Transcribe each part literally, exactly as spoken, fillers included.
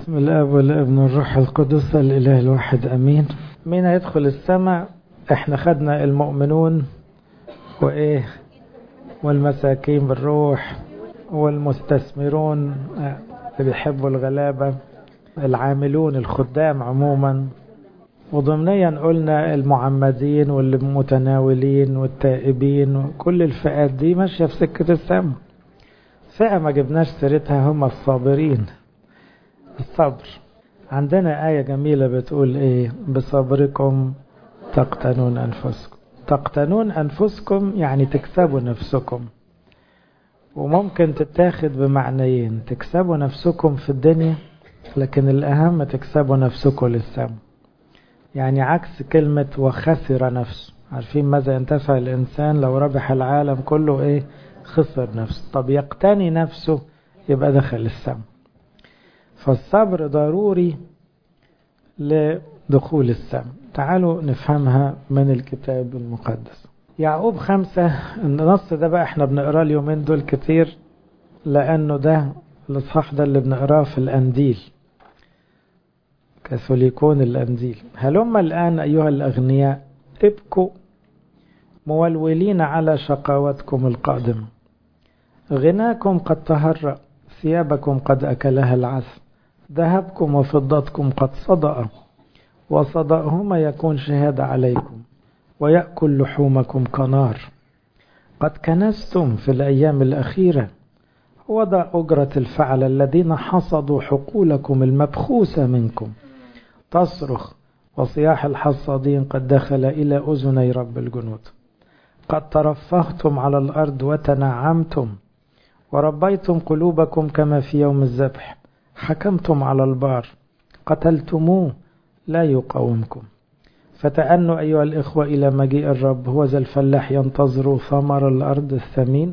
بسم الاب والابن والروح القدس الاله الواحد امين. مين هيدخل السماء؟ احنا خدنا المؤمنون وايه والمساكين بالروح والمستثمرون اللي بيحبوا الغلابة، العاملون الخدام عموما، وضمنيا قلنا المعمدين والمتناولين والتائبين، وكل الفئات دي ماشية في سكة السماء. فئة ما جبناش سيرتها هم الصابرين. الصبر، عندنا آية جميلة بتقول ايه؟ بصبركم تقتنون أنفسكم. تقتنون أنفسكم يعني تكسبوا نفسكم، وممكن تتاخد بمعنيين: تكسبوا نفسكم في الدنيا، لكن الأهم تكسبوا نفسكم للسماء. يعني عكس كلمة وخسر نفسه. عارفين ماذا ينتفع الإنسان لو ربح العالم كله؟ ايه؟ خسر نفسه. طب يقتني نفسه يبقى دخل السماء. فالصبر ضروري لدخول السماء. تعالوا نفهمها من الكتاب المقدس. يعقوب خمسة، النص ده بقى احنا بنقراه اليومين دول كتير، لأنه ده الإصحاح ده اللي بنقراه في الأنديل، كاثوليكون الأنديل. هلما الآن أيها الأغنياء ابكوا مولولين على شقاوتكم القادمة. غناكم قد تهرأ، ثيابكم قد أكلها العسل، ذهبكم وفضتكم قد صدأ، وصدأهما يكون شهادة عليكم، ويأكل لحومكم كنار. قد كنستم في الأيام الأخيرة، وضع أجرة الفعل الذين حصدوا حقولكم المبخوسة منكم. تصرخ، وصياح الحصادين قد دخل إلى أذني رب الجنود. قد ترفهتم على الأرض وتنعمتم، وربيتم قلوبكم كما في يوم الذبح. حكمتم على البار، قتلتموه لا يقاومكم. فتأنوا أيها الإخوة إلى مجيء الرب. هو ذا الفلاح ينتظر ثمر الأرض الثمين،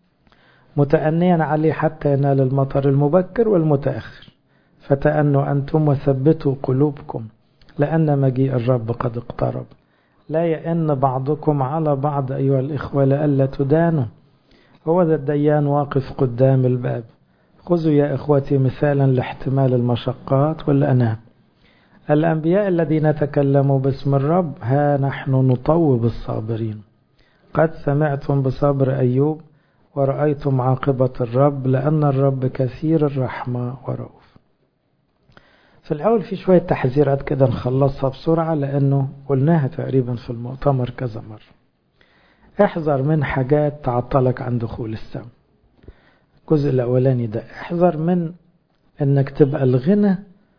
متأنيا عليه حتى ينال المطر المبكر والمتأخر. فتأنوا أنتم وثبتوا قلوبكم، لأن مجيء الرب قد اقترب. لا يئن بعضكم على بعض أيها الإخوة لئلا تدانوا. هو ذا الديان واقف قدام الباب. خذوا يا إخوتي مثالا لاحتمال المشقات والأنام. الأنبياء الذين تكلموا باسم الرب ها نحن نطوب الصابرين. قد سمعتم بصبر أيوب، ورأيتم عاقبة الرب، لأن الرب كثير الرحمة ورؤوف. في الأول في شوية تحذيرات كده نخلصها بسرعة، لأنه قلناها تقريبا في المؤتمر كذا مرة. احذر من حاجات تعطلك عن دخول السماء. الجزء الأولاني ده، احذر من انك تبقى الغنى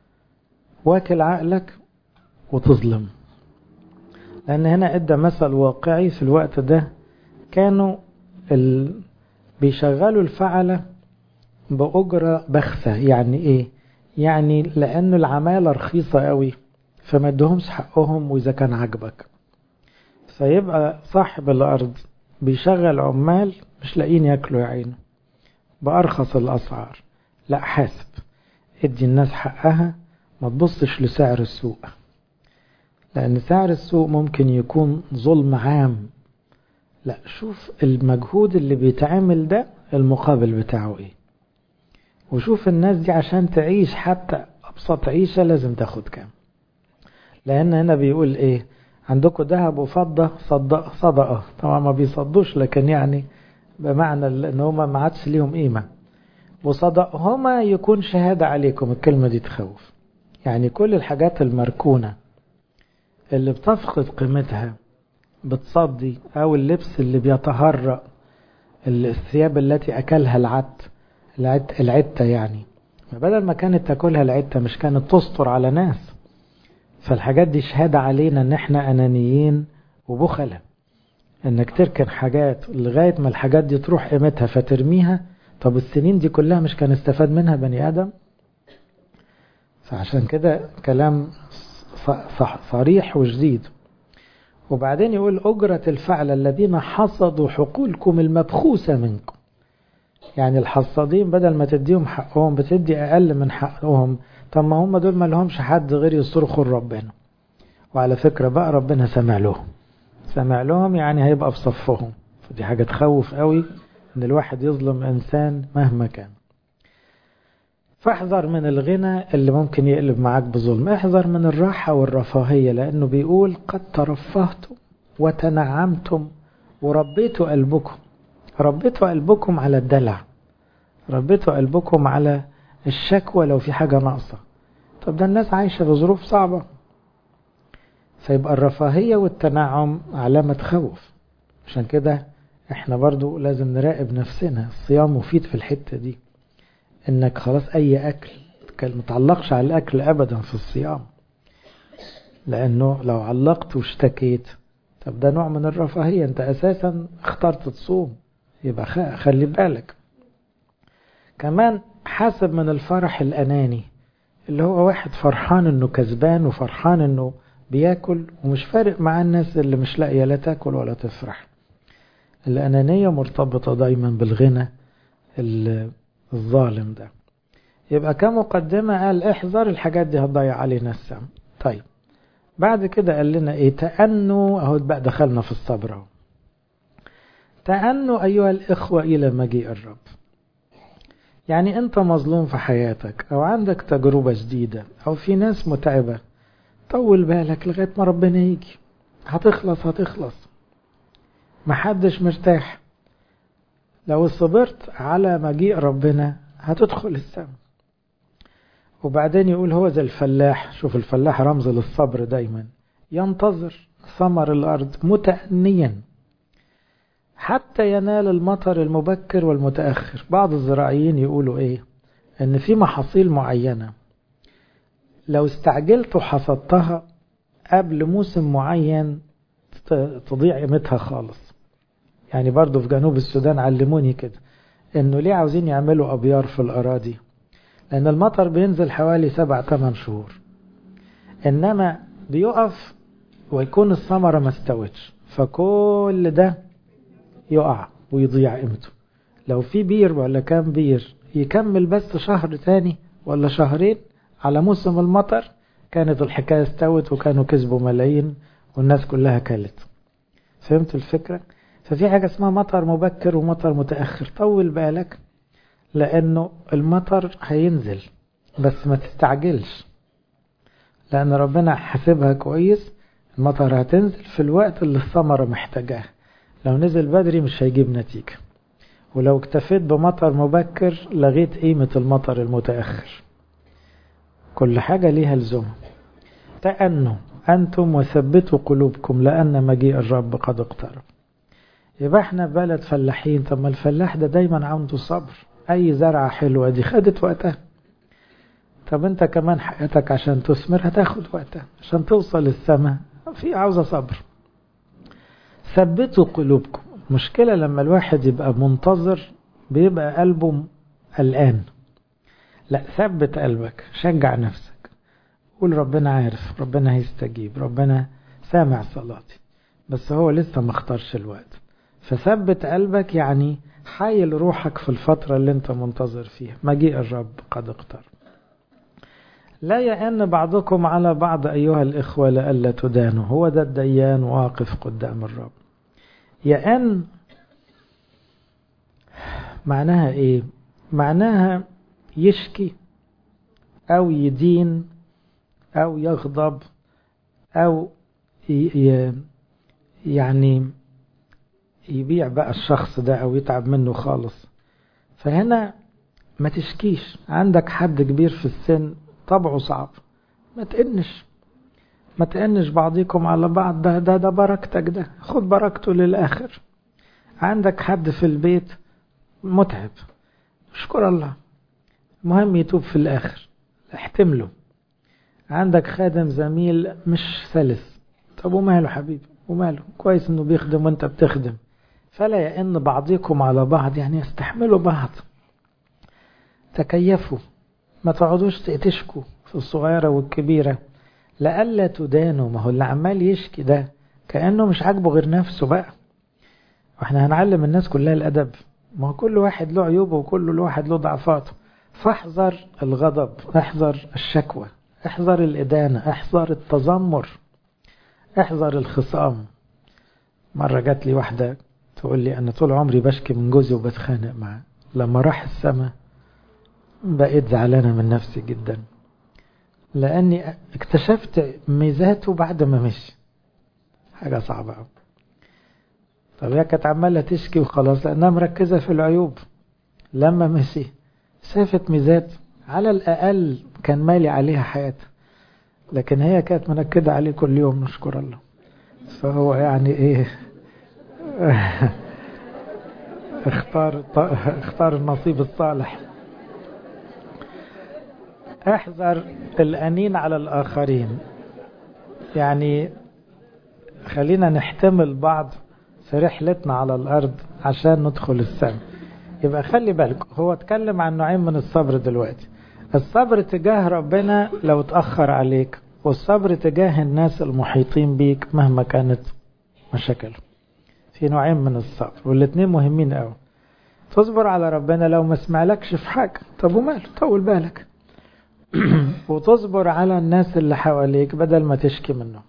واكل عقلك وتظلم. لأن هنا ادى مثل واقعي. في الوقت ده كانوا ال... بيشغلوا الفعلة بأجرة بخسة. يعني ايه؟ يعني لأنه العمالة رخيصة قوي، فما ادهمش حقهم. وإذا كان عجبك فيبقى صاحب الأرض بيشغل عمال مش لاقين ياكلوا يا عينه بأرخص الأسعار. لا، حاسب، ادي الناس حقها، ما تبصش لسعر السوق، لأن سعر السوق ممكن يكون ظلم عام. لا، شوف المجهود اللي بيتعمل ده المقابل بتاعه ايه، وشوف الناس دي عشان تعيش حتى أبسط عيشة لازم تاخد كام. لأن هنا بيقول ايه؟ عندكم ذهب وفضة صدق صدقة. طبعا ما بيصدوش، لكن يعني بمعنى ان هما ما عادش ليهم قيمة. وصدقهما يكون شهادة عليكم. الكلمة دي تخوف. يعني كل الحاجات المركونة اللي بتفقد قيمتها بتصدي، او اللبس اللي بيتهرأ، الثياب التي اكلها العت العت العتة، يعني بدل ما كانت تاكلها العتة مش كانت تستر على ناس. فالحاجات دي شهادة علينا ان احنا انانيين وبخلة، انك تركن حاجات لغاية ما الحاجات دي تروح قيمتها فترميها. طب السنين دي كلها مش كان استفاد منها بني آدم؟ فعشان كده كلام صح صريح وجديد. وبعدين يقول أجرة الفعل الذين حصدوا حقولكم المبخوسة منكم. يعني الحصادين بدل ما تديهم حقهم بتدي أقل من حقهم. طب ما هم دول ما لهمش حد غير يصرخوا لربنا. وعلى فكرة بقى ربنا سمع لهم سمع لهم يعني هيبقى في صفهم. فدي حاجة تخوف قوي ان الواحد يظلم انسان مهما كان. فاحذر من الغنى اللي ممكن يقلب معاك بظلم. احذر من الراحة والرفاهية، لأنه بيقول قد ترفهتم وتنعمتم وربيتوا قلبكم. ربيتوا قلبكم على الدلع، ربيتوا قلبكم على الشكوى لو في حاجة ناقصة. طب ده الناس عايشة بظروف صعبة. فيبقى الرفاهية والتنعم علامة خوف. عشان كده احنا برضو لازم نراقب نفسنا. الصيام مفيد في الحتة دي، انك خلاص اي اكل متعلقش على الاكل ابدا في الصيام، لانه لو علقت واشتكيت طب ده نوع من الرفاهية. انت اساسا اخترت تصوم، يبقى خلي بالك. كمان حاسب من الفرح الاناني، اللي هو واحد فرحان انه كسبان وفرحان انه بياكل ومش فارق مع الناس اللي مش لاقيه لا تاكل ولا تفرح. الانانية مرتبطة دايما بالغنى الظالم ده. يبقى كمقدمة قال احذر الحاجات دي هتضيع علينا السم. طيب بعد كده قال لنا ايه؟ تأنوا. اهو بقى دخلنا في الصبر اهو. تأنوا ايها الاخوة الى مجيء الرب. يعني انت مظلوم في حياتك، او عندك تجربة جديدة، او في ناس متعبة، طول بالك لغاية ما ربنا يجي. هتخلص هتخلص، محدش مرتاح. لو صبرت على مجيء ربنا هتدخل السماء. وبعدين يقول هو زي الفلاح. شوف الفلاح رمز للصبر دايما، ينتظر ثمر الأرض متأنيا حتى ينال المطر المبكر والمتأخر. بعض الزراعيين يقولوا ايه؟ ان في محاصيل معينة لو استعجلت وحصدتها قبل موسم معين تضيع قيمتها خالص. يعني برضو في جنوب السودان علموني كده، انه ليه عاوزين يعملوا ابيار في الاراضي؟ لان المطر بينزل حوالي سبع تمن شهور، انما بيقف ويكون الثمرة ما استوتش، فكل ده يقع ويضيع قيمته. لو في بير ولا كام بير يكمل بس شهر تاني ولا شهرين على موسم المطر، كانت الحكاية استوت وكانوا كسبوا ملايين والناس كلها كلت. فهمت الفكرة؟ ففي حاجة اسمها مطر مبكر ومطر متأخر. طول بالك، لأنه المطر هينزل بس ما تستعجلش، لأن ربنا حاسبها كويس. المطر هتنزل في الوقت اللي الثمرة محتاجاه. لو نزل بدري مش هيجيب نتيجة، ولو اكتفيت بمطر مبكر لغيت قيمة المطر المتأخر. كل حاجة ليها لزوم. تأنوا أنتم وثبتوا قلوبكم لأن مجيء الرب قد اقترب. يبقى احنا بلد فلاحين. طب ما الفلاح ده دايما عنده صبر. أي زرعة حلوة دي خدت وقتها. طب انت كمان حياتك عشان تثمر هتاخد وقتها، عشان توصل للسماء في عاوزة صبر. ثبتوا قلوبكم. مشكلة لما الواحد يبقى منتظر بيبقى قلبه قلقان. لا، ثبت قلبك، شجع نفسك، قول ربنا عارف، ربنا هيستجيب، ربنا سامع صلاتي، بس هو لسه ما اختارش الوقت. فثبت قلبك، يعني حايل روحك في الفترة اللي انت منتظر فيها. مجيء الرب قد اقترب. لا يأن بعضكم على بعض أيها الإخوة لألا تدانوا. هو ده الديان واقف قدام الرب. يأن معناها ايه؟ معناها يشكي او يدين او يغضب او يعني يبيع بقى الشخص ده او يتعب منه خالص. فهنا ما تشكيش. عندك حد كبير في السن طبعه صعب، ما تقنش ما تقنش بعضكم على بعض. ده ده ده بركتك، ده خد بركته للآخر. عندك حد في البيت متعب، اشكر الله، مهم يتوب في الآخر، احتمله. عندك خادم زميل مش سلس، طب وماله حبيبي، وماله، كويس انه بيخدم وانت بتخدم. فلا يئن بعضكم على بعض، يعني يستحملوا بعض، تكيفوا، ما تقعدوش تشكوا في الصغيرة والكبيرة لألا تدانوا. ما هو اللي عمال يشكي ده كأنه مش عاجبه غير نفسه بقى. واحنا هنعلم الناس كلها الأدب. ما هو كل واحد له عيوبه وكل واحد له ضعفاته. فاحذر الغضب، احذر الشكوى، احذر الإدانة، احذر التذمر، احذر الخصام. مرة جات لي واحدة تقول لي أنا طول عمري بشكي من جوزي وبتخانق معاه، لما راح السماء بقيت زعلانة من نفسي جدا، لأني اكتشفت ميزاته بعد ما مشي. حاجة صعبة أوي. طب هي كانت عمالة تشكي وخلاص لأنها مركزة في العيوب. لما مشي شافت ميزات، على الأقل كان مالي عليها حياتها، لكن هي كانت منكدة عليه كل يوم، نشكر الله. فهو يعني ايه اختار اختار النصيب الصالح. احذر الأنين على الآخرين، يعني خلينا نحتمل بعض في رحلتنا على الأرض عشان ندخل السماء. يبقى خلي بالك، هو اتكلم عن نوعين من الصبر دلوقتي: الصبر تجاه ربنا لو تأخر عليك، والصبر تجاه الناس المحيطين بيك مهما كانت مشاكل. في نوعين من الصبر والاتنين مهمين قوي. تصبر على ربنا لو ما سمعلكش في حاجة، طب وماله، طول بالك. وتصبر على الناس اللي حواليك بدل ما تشكي منهم.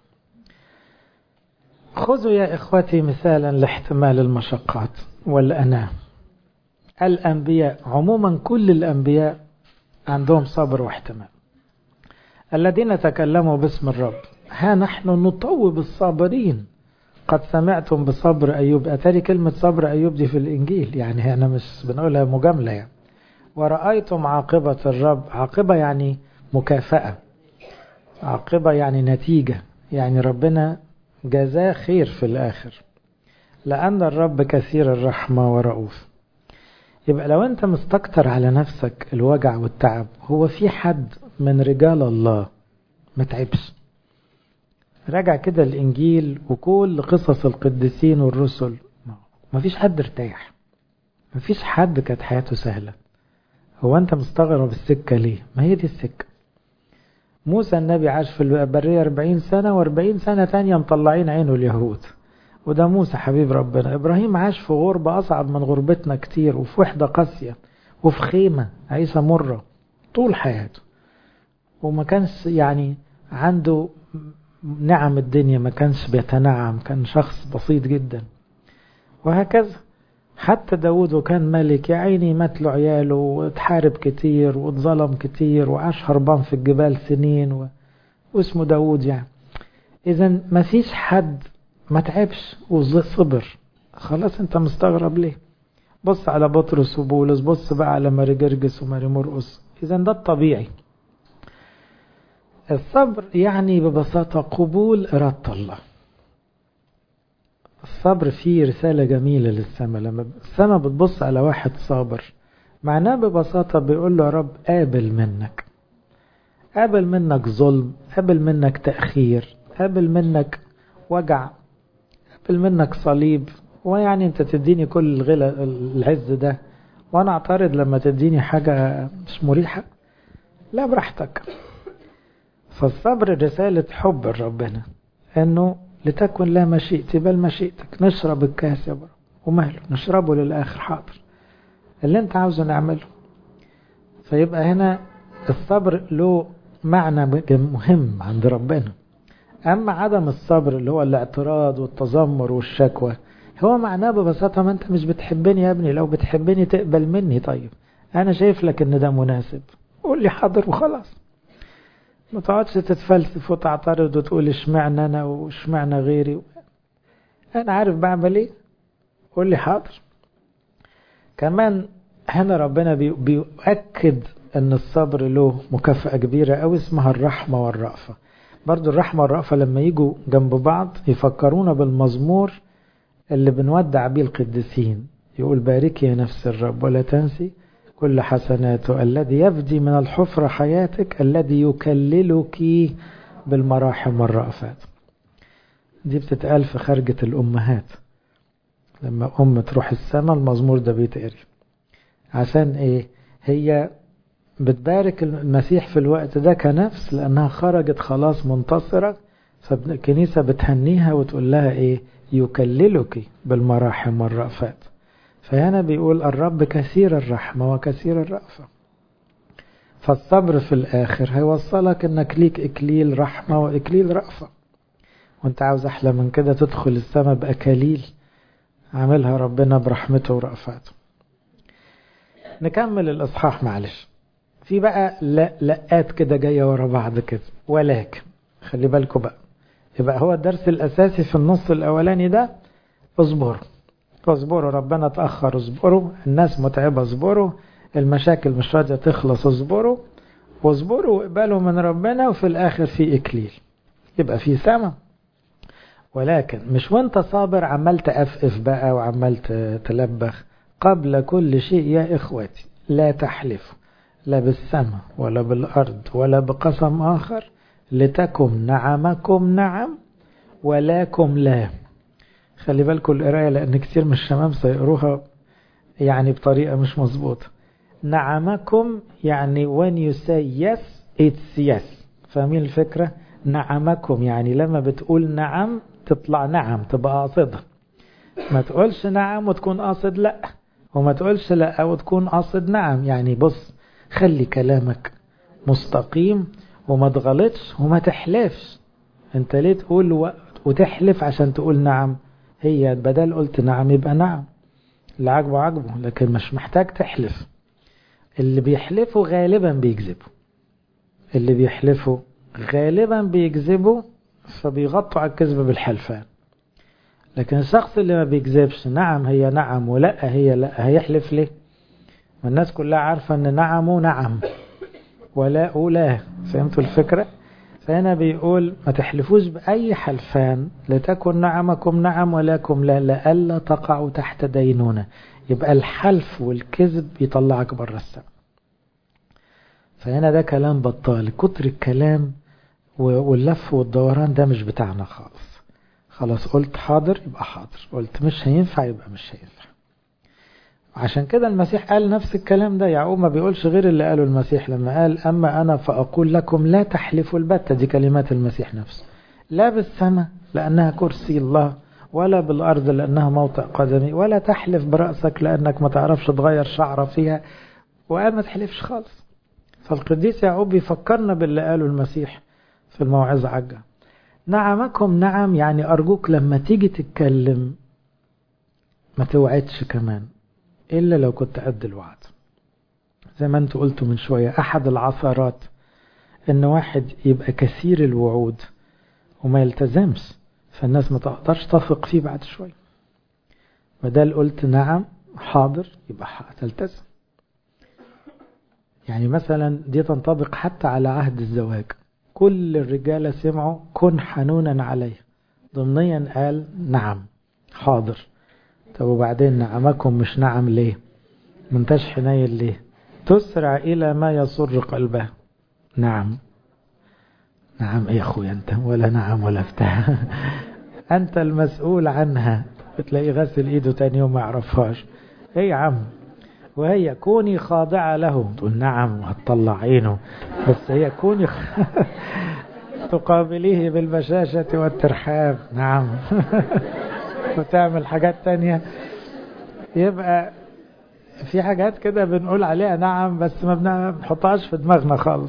خذوا يا إخوتي مثالا لاحتمال المشقات والأناة. الأنبياء عموما، كل الأنبياء عندهم صبر واحتمال. الذين تكلموا باسم الرب ها نحن نطوب الصابرين، قد سمعتم بصبر أيوب. أتاري كلمة صبر أيوب دي في الإنجيل، يعني أنا مش بنقولها مجاملة يعني. ورأيتم عاقبة الرب. عاقبة يعني مكافأة، عاقبة يعني نتيجة، يعني ربنا جزاه خير في الآخر، لأن الرب كثير الرحمة ورؤوف. يبقى لو أنت مستكتر على نفسك الوجع والتعب، هو في حد من رجال الله ما تعبش؟ راجع كده الإنجيل وكل قصص القديسين والرسل، ما فيش حد ارتاح، ما فيش حد كانت حياته سهلة. هو أنت مستغرب السكة ليه؟ ما هي دي السكة. موسى النبي عاش في البرية أربعين سنة، وأربعين سنة تانية مطلعين عينه اليهود، وده موسى حبيب ربنا. إبراهيم عاش في غربة أصعب من غربتنا كتير، وفي وحدة قاسية، وفي خيمة عيسى مرة طول حياته، وما كانش يعني عنده نعم الدنيا، ما كانش بيتنعم، كان شخص بسيط جدا. وهكذا حتى داود وكان ملك، يا عيني مات له عياله، واتحارب كتير واتظلم كتير، وعاش هربان في الجبال سنين و... واسمه داود يعني. إذن ما فيش حد ما تعبش وصبر. خلاص انت مستغرب ليه؟ بص على بطرس وبولس، بص بقى على ماري جرجس وماري مرقس. إذن ده الطبيعي. الصبر يعني ببساطة قبول إرادة الله. الصبر فيه رسالة جميلة للسماء. لما السماء بتبص على واحد صابر، معناه ببساطة بيقول له: يا رب قابل منك، قابل منك ظلم، قابل منك تأخير، قابل منك وجع، قابل منك صليب. ويعني انت تديني كل الغلا العز ده وانا اعترض لما تديني حاجة مش مريحة؟ لا، براحتك. فالصبر رسالة حب ربنا، انه لتكن لا مشيئتي بل مشيئتك. نشرب الكاس يا رب، وماله، نشربه للآخر، حاضر، اللي انت عاوزه نعمله. فيبقى هنا الصبر له معنى مهم عند ربنا. أما عدم الصبر اللي هو الاعتراض والتذمر والشكوى، هو معناه ببساطة: ما انت مش بتحبني يا ابني، لو بتحبني تقبل مني. طيب انا شايف لك ان ده مناسب، قول لي حاضر وخلاص. ما تقعدش تتفلسف وتعترض وتقول اشمعنى انا واشمعنى غيري. انا عارف بعمل ايه، قول لي حاضر. كمان هنا ربنا بيؤكد ان الصبر له مكافأة كبيرة أوي اسمها الرحمة والرأفة. برضو الرحمة والرأفة لما يجوا جنب بعض يفكرونا بالمزمور اللي بنودع بيه القديسين. يقول: باركي يا نفس الرب ولا تنسي كل حسناته، الذي يفدي من الحفرة حياتك، الذي يكللك بالمراحم والرأفات. دي بتتقال في خارجة الأمهات، لما أم تروح السماء المزمور ده بيتقري. عشان إيه؟ هي بتبارك المسيح في الوقت ده كنفس، لأنها خرجت خلاص منتصرة، فالكنيسة بتهنيها وتقول لها إيه؟ يكللك بالمراحم والرأفات. فهنا بيقول: الرب كثير الرحمة وكثير الرأفة. فالصبر في الآخر هيوصلك إنك ليك إكليل رحمة وإكليل رأفة. وانت عاوز أحلى من كده تدخل السماء بأكاليل عاملها ربنا برحمته ورأفاته. نكمل الإصحاح معلش. في بقى لا لقات كده جاية ورا بعض كده، ولكن خلي بالكم بقى، يبقى هو الدرس الأساسي في النص الأولاني ده اصبروا اصبروا، ربنا تأخر اصبروا، الناس متعبة اصبروا، المشاكل مش راضية تخلص اصبروا، واصبروا واقبلوا من ربنا، وفي الآخر في إكليل، يبقى في سما. ولكن مش وانت صابر عمال تأفف بقى وعمال تلبخ. قبل كل شيء يا إخواتي لا تحلفوا لا بالسماء ولا بالأرض ولا بقسم آخر، لتكن نعمكم نعم ولكم لا. خلي بالكم القراية، لأن كتير من الشمام سيقروها يعني بطريقة مش مظبوطة. نعمكم يعني when you say yes it's yes. فاهمين الفكرة؟ نعمكم يعني لما بتقول نعم تطلع نعم، تبقى قاصدها. ما تقولش نعم وتكون قاصد لا، وما تقولش لا وتكون قاصد نعم. يعني بص، خلي كلامك مستقيم وما تغلطش وما تحلفش. انت ليه تقول و... وتحلف عشان تقول نعم؟ هي بدل قلت نعم يبقى نعم، اللي عجبه عجبه، لكن مش محتاج تحلف. اللي بيحلفوا غالبا بيكذبوا، اللي بيحلفوا غالبا بيكذبوا، فبيغطوا على الكذب بالحلفان. لكن الشخص اللي ما بيكذبش نعم هي نعم ولا هي لا، هيحلف ليه؟ والناس كلها عارفة ان نعم ونعم ولا ولا. فهمتوا الفكرة؟ فهنا بيقول ما تحلفوش بأي حلفان، لتكن نعمكم نعم ولكم لا، لألا تقعوا تحت دينونة. يبقى الحلف والكذب يطلعك بره السماء. فهنا ده كلام بطال، كتر الكلام واللف والدوران ده مش بتاعنا خالص. خلاص قلت حاضر يبقى حاضر، قلت مش هينفع يبقى مش هينفع. عشان كده المسيح قال نفس الكلام ده. يعقوب ما بيقولش غير اللي قاله المسيح لما قال أما أنا فأقول لكم لا تحلفوا البتة. دي كلمات المسيح نفسه. لا بالسماء لأنها كرسي الله، ولا بالأرض لأنها موطئ قدمي، ولا تحلف برأسك لأنك ما تعرفش تغير شعرة فيها، وقال ما تحلفش خالص. فالقديس يعقوب بيفكرنا باللي قاله المسيح في الموعظة عجة. نعمكم نعم يعني أرجوك لما تيجي تتكلم ما توعدش كمان إلا لو كنت قد الوعد. زي ما انتوا قلتوا من شوية، أحد العثرات إن واحد يبقى كثير الوعود وما يلتزمش، فالناس ما تقدرش تثق فيه بعد شوية. بدل قلت نعم حاضر يبقى هتلتزم. يعني مثلا دي تنطبق حتى على عهد الزواج. كل الرجالة سمعوا كن حنونا عليه، ضمنيا قال نعم حاضر. طب وبعدين نعمكم مش نعم ليه؟ منتش حنين ليه؟ تسرع إلى ما يسر قلبه. نعم نعم يا أخويا أنت، ولا نعم ولا فتح. أنت المسؤول عنها. بتلاقي غسل إيده تاني يوم ما يعرفهاش. إيه يا عم، وهي كوني خاضعة له تقول نعم وهتطلع عينه، بس هي كوني تقابليه بالبشاشة والترحاب نعم وتعمل حاجات تانية. يبقى في حاجات كده بنقول عليها نعم بس ما بنحطهاش في دماغنا خالص.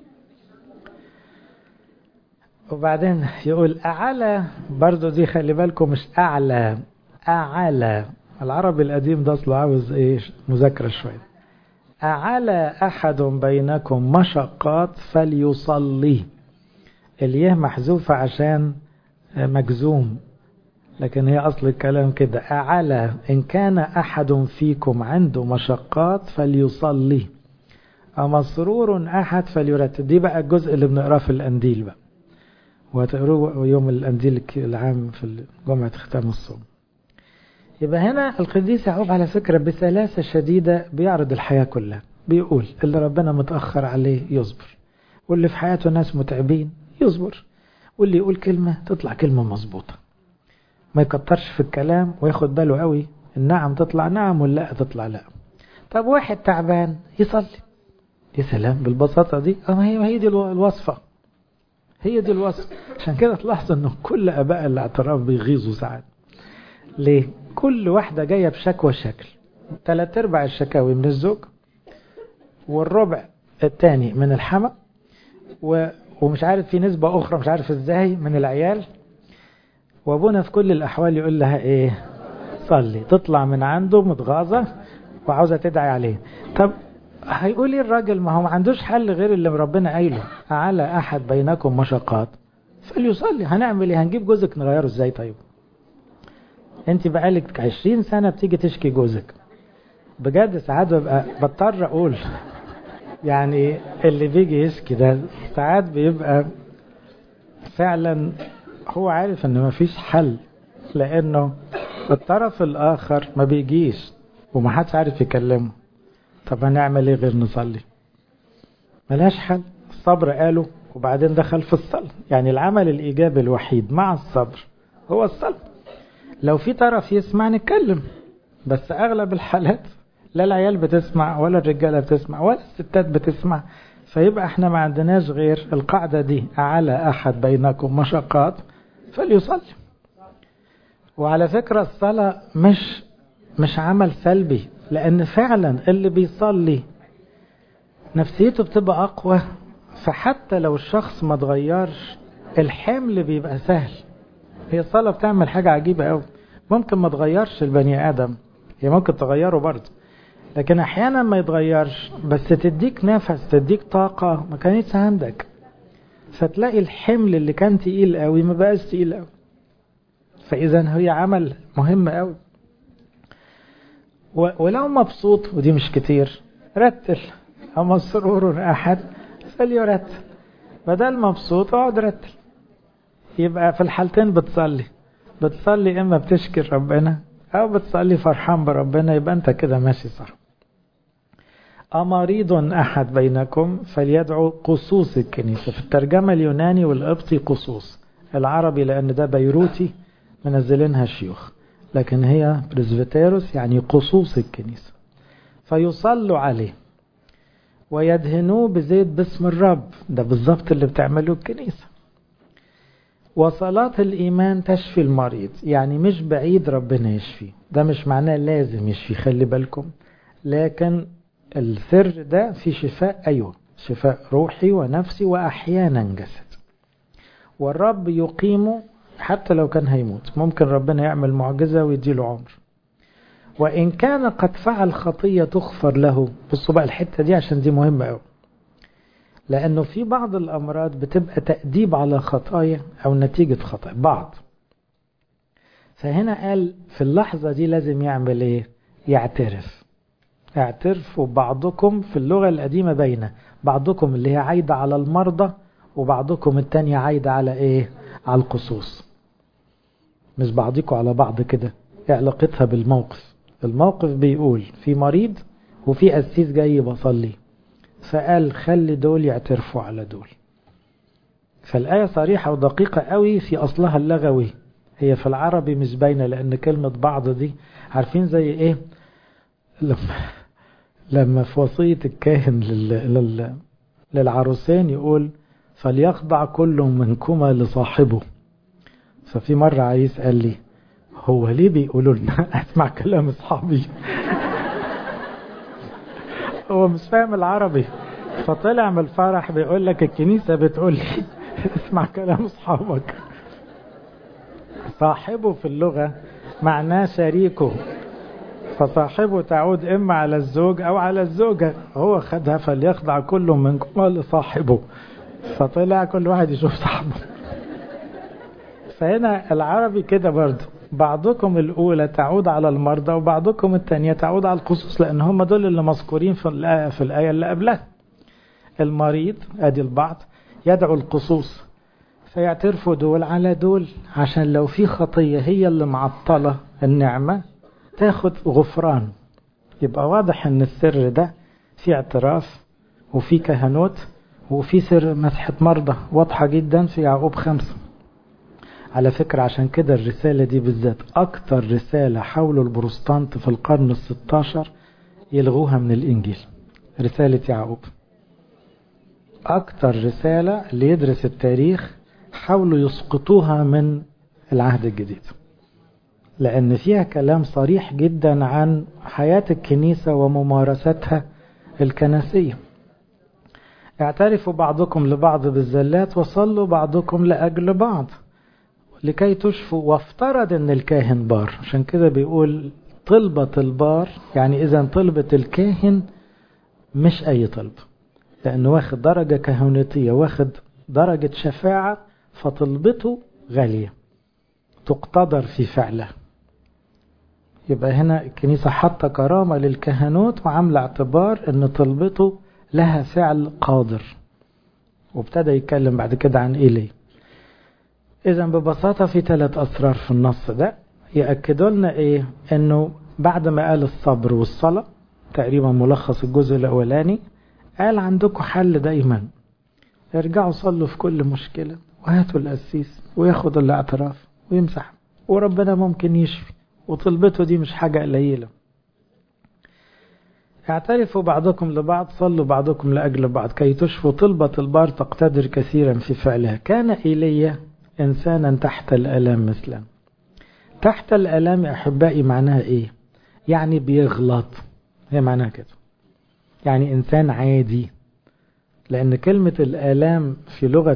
وبعدين يقول أعلى، برضو دي خلي بالكم مش أعلى، أعلى. العربي القديم ده أصله عاوز إيه مذاكرة شوية. أعلى أحد بينكم مشقات فليصلي. اليه محذوفة عشان مجزوم، لكن هي أصل الكلام كده. أعلى إن كان أحد فيكم عنده مشقات فليصلي، أمسرور أحد فليرتب. دي بقى الجزء اللي بنقراه في الأنديل بقى، وتقروه يوم الأنديل العام في جمعة ختام الصوم. يبقى هنا القديس يعقوب على فكرة بسلاسة شديدة بيعرض الحياة كلها. بيقول اللي ربنا متأخر عليه يصبر، واللي في حياته ناس متعبين يصبر، واللي يقول كلمة تطلع كلمة مظبوطة، ما يكترش في الكلام وياخد باله قوي النعم تطلع نعم واللا تطلع لا. طب واحد تعبان يصلي. يا سلام بالبساطة دي. أما هي هي دي الوصفة، هي دي الوصفة. عشان كده تلاحظ أنه كل أباء الاعتراف بيغيظوا ساعات. ليه؟ كل واحدة جاية بشكوى شكل. ثلاث ارباع الشكاوي من الزوج، والربع الثاني من الحما، و... ومش عارف في نسبة أخرى مش عارف إزاي من العيال. وابونا في كل الأحوال يقول لها إيه؟ صلي. تطلع من عنده متغاظة وعاوزة تدعي عليه. طب هيقول ايه الراجل؟ ما هو ما عندوش حل غير اللي ربنا قايله، على احد بينكم مشقات فليصلي. هنعمل ايه؟ هنجيب جوزك نغيره ازاي؟ طيب انت بقالك عشرين سنة بتيجي تشكي جوزك، بجد ساعات ببقى بضطر اقول يعني اللي بيجي يشكي ده ساعات بيبقى فعلا هو عارف ان مفيش حل، لانه الطرف الاخر ما بيجيش ومحدش عارف يكلمه. طب هنعمل ايه غير نصلي؟ ملهاش حل. الصبر قاله وبعدين دخل في الصلاة. يعني العمل الايجابي الوحيد مع الصبر هو الصلاة. لو في طرف يسمع نتكلم، بس اغلب الحالات لا العيال بتسمع ولا الرجالة بتسمع ولا الستات بتسمع، فيبقى احنا ما عندناش غير القاعدة دي، على احد بينكم مشقات فليصلي. وعلى فكرة الصلاة مش مش عمل سلبي، لان فعلا اللي بيصلي نفسيته بتبقى اقوى، فحتى لو الشخص ما تغيرش الحمل بيبقى سهل. هي الصلاة بتعمل حاجة عجيبة قوي، ممكن ما تغيرش البني ادم، هي ممكن تغيره برضه، لكن احيانا ما يتغيرش بس تديك نفس، تديك طاقة ما كانتش عندك، فتلاقي الحمل اللي كان تقيل قوي ما بقاش تقيل قوي. فاذا هي عمل مهم قوي. ولو مبسوط، ودي مش كتير، رتل. اما سرور احد فليرتل. بدل مبسوط اقعد رتل. يبقى في الحالتين بتصلي، بتصلي اما بتشكر ربنا او بتصلي فرحان بربنا، يبقى انت كده ماشي صح. أمريض أحد بينكم فليدعو قصوص الكنيسة. في الترجمة اليوناني والقبطي قصوص، العربي لأن ده بيروتي منزلينها شيوخ، لكن هي بريزفتيروس يعني قصوص الكنيسة. فيصلوا عليه ويدهنوه بزيت باسم الرب، ده بالضبط اللي بتعمله الكنيسة. وصلاة الإيمان تشفي المريض، يعني مش بعيد ربنا يشفي، ده مش معناه لازم يشفي، خلي بالكم، لكن السر ده في شفاء، أيوة شفاء روحي ونفسي وأحيانا جسد. والرب يقيمه حتى لو كان هيموت، ممكن ربنا يعمل معجزة ويديله عمر. وإن كان قد فعل خطية تغفر له. بصوا بقى الحتة دي عشان دي مهمة أوي، لأنه في بعض الأمراض بتبقى تأديب على خطايا أو نتيجة خطايا بعض. فهنا قال في اللحظة دي لازم يعمل إيه؟ يعترف. اعترفوا بعضكم، في اللغة القديمة بينه بعضكم اللي هي عايدة على المرضى، وبعضكم التانية عايدة على إيه؟ على القصوص. مش بعضكم على بعض كده، علاقتها بالموقف. الموقف بيقول في مريض وفي قسيس جاي بصلي، فقال خلي دول يعترفوا على دول. فالآية صريحة ودقيقة قوي في أصلها اللغوي، هي في العربي مش باينة، لأن كلمة بعض دي عارفين زي إيه؟ لما, لما في وصية الكاهن لل... لل... للعروسين يقول فليخضع كل منكما لصاحبه. ففي مرة عايز قال لي هو ليه بيقولوا لنا اسمع كلام اصحابي؟ هو مش فاهم العربي، فطلع من الفرح بيقول لك الكنيسة بتقول لي اسمع كلام اصحابك. صاحبه في اللغة معناه شريكه، فصاحبه تعود اما على الزوج او على الزوجة، هو خدها فليخضع كل منكم لصاحبه، فطلع كل واحد يشوف صاحبه. فهنا العربي كده برضه، بعضكم الأولى تعود على المرضى وبعضكم الثانية تعود على الخصوص، لأن هم دول اللي مذكورين في الآية, في الآية اللي قبلها. المريض أدي البعض يدعو الخصوص، فيعترفوا دول على دول عشان لو في خطية هي اللي معطلة النعمة تاخد غفران. يبقى واضح ان السر ده في اعتراف وفي كهنوت وفي سر مسحة مرضى، واضحة جدا في يعقوب خمسة. على فكرة عشان كده الرسالة دي بالذات أكتر رسالة حاولوا البروستانت في القرن الستاشر يلغوها من الإنجيل، رسالة يعقوب. أكتر رسالة اللي يدرس التاريخ حاولوا يسقطوها من العهد الجديد، لأن فيها كلام صريح جدا عن حياة الكنيسة وممارستها الكنسية. اعترفوا بعضكم لبعض بالزلات وصلوا بعضكم لأجل بعض لكي تشفوا. وافترض ان الكاهن بار، عشان كده بيقول طلبة البار، يعني اذا طلبة الكاهن مش أي طلب، لأنه واخد درجة كهنوتية، واخد درجة شفاعة، فطلبته غالية تقتدر في فعله. يبقى هنا الكنيسة حاطة كرامة للكهنوت وعاملة اعتبار ان طلبته لها فعل قادر. وابتدى يتكلم بعد كده عن إيليا. إذا ببساطة في ثلاث أسرار في النص ده يأكدوا لنا إيه؟ إنه بعد ما قال الصبر والصلاة، تقريبا ملخص الجزء الأولاني، قال عندكم حل دايما، ارجعوا صلوا في كل مشكلة وهاتوا القسيس وياخد الاعتراف ويمسح، وربنا ممكن يشفي، وطلبته دي مش حاجة قليلة. اعترفوا بعضكم لبعض، صلوا بعضكم لأجل بعض كي تشفوا، طلبة البار تقتدر كثيرا في فعلها. كان إيليا إنسانا تحت الآلام مثلا. تحت الآلام يا أحبائي معناها إيه؟ يعني بيغلط، هي معناها كده، يعني إنسان عادي. لأن كلمة الآلام في لغة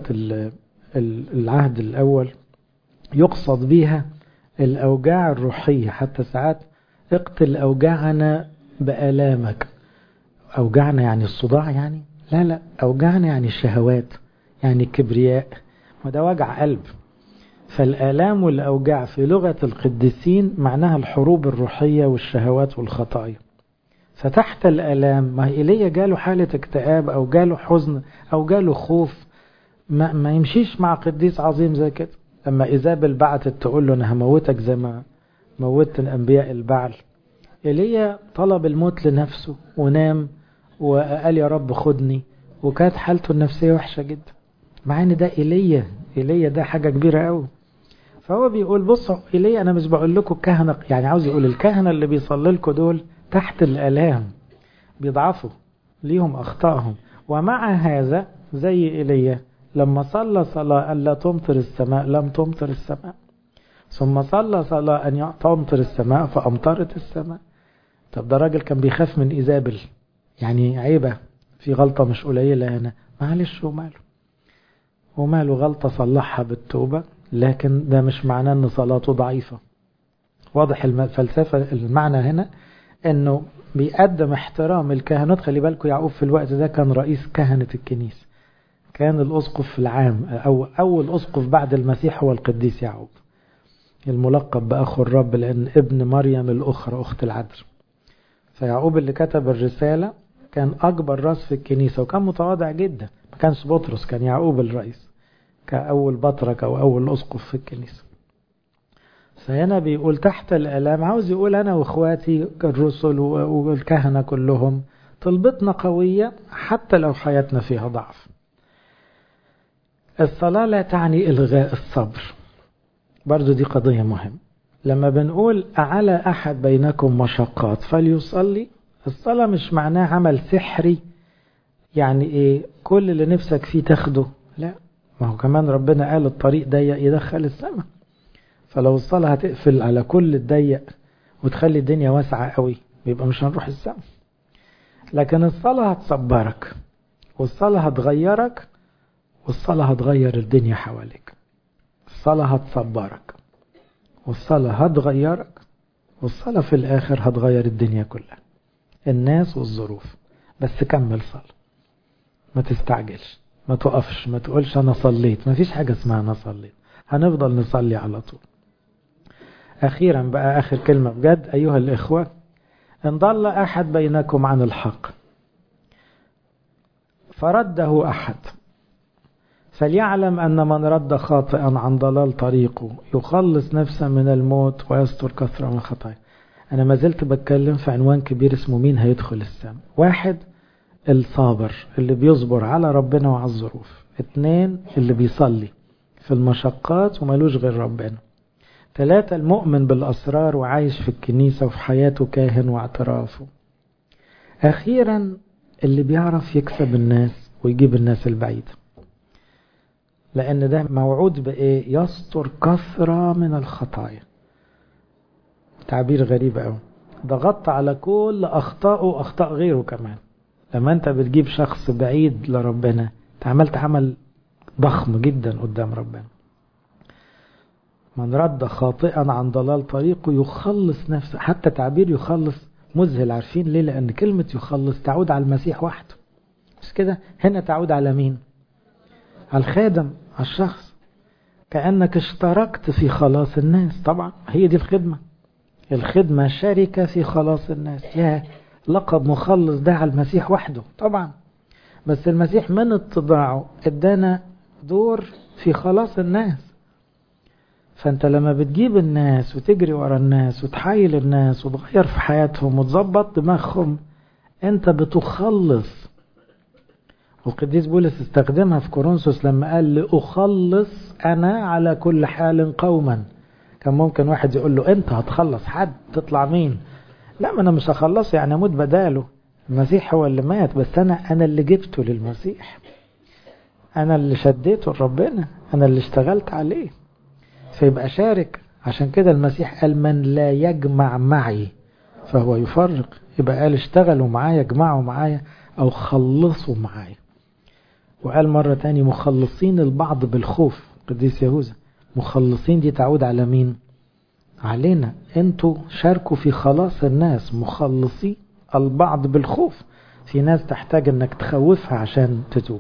العهد الأول يقصد بها الأوجاع الروحية. حتى ساعات اقتل أوجاعنا بآلامك. أوجعنا يعني الصداع يعني؟ لا لا، أوجعنا يعني الشهوات، يعني الكبرياء، وده وجع قلب. فالآلام والأوجاع في لغة القديسين معناها الحروب الروحية والشهوات والخطايا. فتحت الآلام، ما إيليا جاله حالة اكتئاب أو جاله حزن أو جاله خوف، ما, ما يمشيش مع قديس عظيم زي كده. لما إيزابل بعتت تقول له أنا هموتك زي ما موتت الأنبياء البعل، إيليا طلب الموت لنفسه ونام وقال يا رب خدني، وكانت حالته النفسية وحشة جدا، مع ان ده إيليا إيليا ده حاجة كبيرة قوي. فهو بيقول بصوا إيليا أنا مش بقول لكم الكهنة، يعني عاوز يقول الكهنة اللي بيصلي لكم دول تحت الآلام بيضعفوا، ليهم أخطائهم، ومع هذا زي إيليا لما صلى صلاة أن لا تمطر السماء لم تمطر السماء، ثم صلى صلاة أن تمطر السماء فأمطرت السماء. طب ده راجل كان بيخاف من إيزابل، يعني عيبة، في غلطة مش قليلة هنا، معلش وماله وماله، غلطة صلحها بالتوبة، لكن ده مش معناه أن صلاته ضعيفة. واضح الفلسفة، المعنى هنا أنه بيقدم احترام الكهنوت. خلي بالكم يعقوب في الوقت ده كان رئيس كهنة الكنيسة، كان الأسقف العام أو أول أسقف بعد المسيح هو القديس يعقوب، الملقب بأخو الرب لأن ابن مريم الأخرى أخت العذراء. فيعقوب اللي كتب الرسالة كان أكبر راس في الكنيسة وكان متواضع جدا، ما كانش بطرس، كان يعقوب الرئيس كأول بطرك أو أول أسقف في الكنيسة. فهنا بيقول تحت الآلام، عاوز يقول أنا وإخواتي الرسل والكهنة كلهم طلبتنا قوية حتى لو حياتنا فيها ضعف. الصلاة لا تعني إلغاء الصبر، برضو دي قضية مهمة. لما بنقول أعلى أحد بينكم مشقات فليصلي، الصلاة مش معناه عمل سحري، يعني إيه كل اللي نفسك فيه تاخده، لا، ما هو كمان ربنا قال الطريق ضيق يدخل السماء. فلو الصلاة هتقفل على كل الضيق وتخلي الدنيا واسعة قوي يبقى مش هنروح السماء. لكن الصلاة هتصبرك، والصلاة هتغيرك، والصلاة هتغير الدنيا حواليك. الصلاة هتصبرك، والصلاة هتغيرك، والصلاة في الآخر هتغير الدنيا كلها، الناس والظروف. بس كمل صلاة، ما تستعجلش، ما توقفش، ما تقولش أنا صليت، ما فيش حاجة اسمها أنا صليت، هنفضل نصلي على طول. أخيرا بقى آخر كلمة بجد، أيها الإخوة، إن ضل أحد بينكم عن الحق فرده أحد فليعلم أن من رد خاطئا عن ضلال طريقه يخلص نفسه من الموت ويستر كثرة من خطايا. أنا ما زلت بتكلم في عنوان كبير اسمه مين هيدخل السماء. واحد، الصابر اللي بيصبر على ربنا وعلى الظروف. اثنين، اللي بيصلي في المشقات ومالوش غير ربنا. ثلاثة، المؤمن بالأسرار وعايش في الكنيسة وفي حياته كاهن واعترافه. أخيرا، اللي بيعرف يكسب الناس ويجيب الناس البعيدة، لأن ده موعود بإيه؟ يستر كثرة من الخطايا. تعبير غريب أوي، ده غطى على كل أخطاءه وأخطاء غيره كمان. لما أنت بتجيب شخص بعيد لربنا تعملت عمل ضخم جدا قدام ربنا. من رد خاطئا عن ضلال طريقه يخلص نفسه، حتى تعبير يخلص مذهل. عارفين ليه؟ لأن كلمة يخلص تعود على المسيح وحده، بس كده هنا تعود على مين؟ على الخادم، على الشخص، كأنك اشتركت في خلاص الناس. طبعا هي دي الخدمة، الخدمة شركة في خلاص الناس. يا لقب مخلص ده على المسيح وحده طبعا، بس المسيح من اتضاعه ادانا دور في خلاص الناس. فانت لما بتجيب الناس وتجري ورا الناس وتحايل الناس وتغير في حياتهم وتظبط دماغهم، انت بتخلص. والقديس بولس استخدمها في كورنثوس لما قال لأخلص أنا على كل حال قوما. كان ممكن واحد يقول له أنت هتخلص حد، تطلع مين؟ لا، ما أنا مش هخلص يعني أموت بداله. المسيح هو اللي مات، بس أنا أنا اللي جبته للمسيح، أنا اللي شديته لربنا، أنا اللي اشتغلت عليه، فيبقى شارك. عشان كده المسيح قال من لا يجمع معي فهو يفرق. يبقى قال اشتغلوا معايا، اجمعوا معايا أو خلصوا معايا. وقال مرة تاني مخلصين البعض بالخوف. قديس يهوذا، مخلصين دي تعود على مين؟ علينا. انتوا شاركوا في خلاص الناس، مخلصين البعض بالخوف. في ناس تحتاج انك تخوفها عشان تتوب.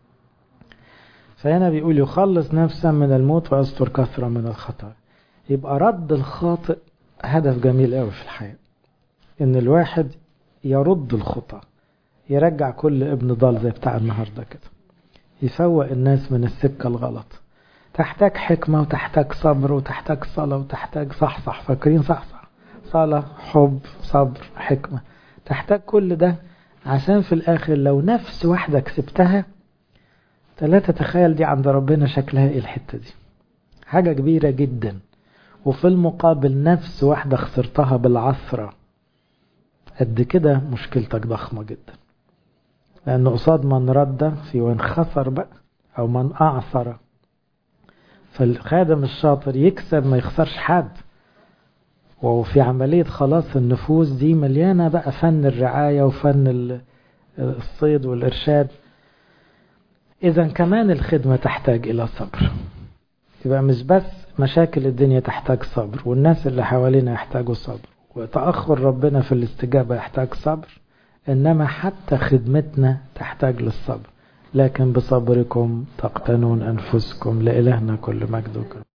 فهنا بيقول يخلص نفسا من الموت ويستر كثرة من الخطايا. يبقى رد الخاطئ هدف جميل قوي في الحياة، ان الواحد يرد الخطأ، يرجع كل ابن ضال زي بتاع النهاردة كده، يفوق الناس من السكة الغلط. تحتاج حكمة وتحتاج صبر وتحتاج صلاة وتحتاج صحصح. فاكرين صحصح؟ صلاة، حب، صبر، حكمة. تحتاج كل ده عشان في الآخر لو نفس واحدة كسبتها، ثلاثة، تخيل دي عند ربنا شكلها ايه الحتة دي؟ حاجة كبيرة جدا. وفي المقابل نفس واحدة خسرتها بالعثرة، قد كده مشكلتك ضخمة جدا. لأن قصاد من رد في وين خسر بقى، أو من أعثر. فالخادم الشاطر يكسب ما يخسرش حد. وفي عملية خلاص النفوس دي مليانة بقى فن الرعاية وفن الصيد والإرشاد. إذا كمان الخدمة تحتاج إلى صبر. يبقى مش بس مشاكل الدنيا تحتاج صبر، والناس اللي حوالينا يحتاجوا صبر، وتأخر ربنا في الاستجابة يحتاج صبر، إنما حتى خدمتنا تحتاج للصبر. لكن بصبركم تقتنون أنفسكم. لإلهنا كل مجد وكرم.